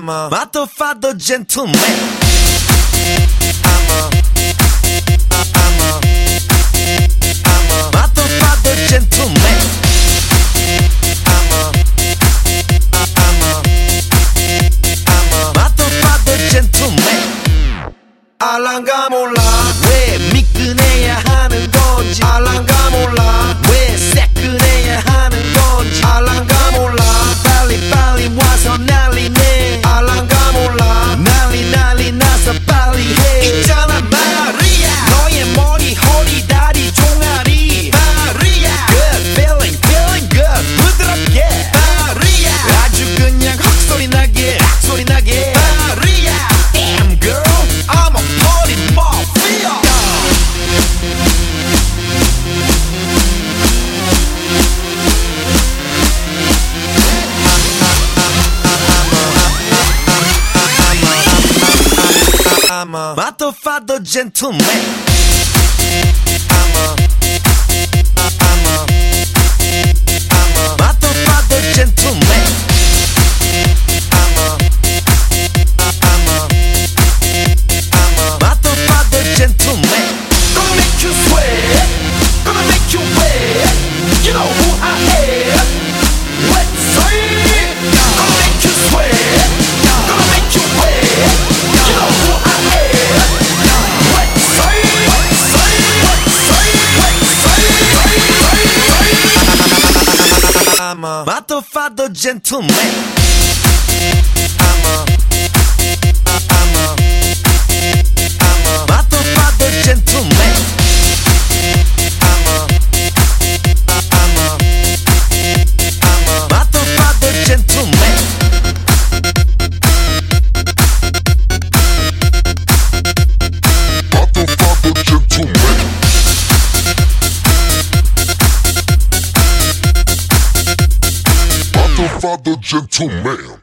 I'm a motherfucker gentleman. I'm a motherfucker gentleman. I'm a motherfucker gentleman. 알랑가 몰라 왜 미끈해야 하는 건지. 알랑가 몰라 왜 새끈해야 하는 건지. 알랑가 몰라 빨리 와서 난리네. 알랑가 몰라 난리 나서 빨리 해. 있잖아 마리아 너의 머리 허리 다리 종아리 마리아. Good feeling good 부드럽게 마리아. 아주 그냥 헉소리 나게 마리아. Damn girl I'm a party mafia. I'm a motherfucker gentleman. I'm a motherfucker gentleman. I'm a motherfucker gentleman. Gonna make you sweat, gonna make you wet. You know who I am. Let's say gonna make you sweat, gonna make you wet. You know who I am. Let's say I'm a motherfucker gentleman. I'm a motherfucker gentleman. I'm a motherfucker gentleman. Motherfucker gentleman. Motherfucker gentleman.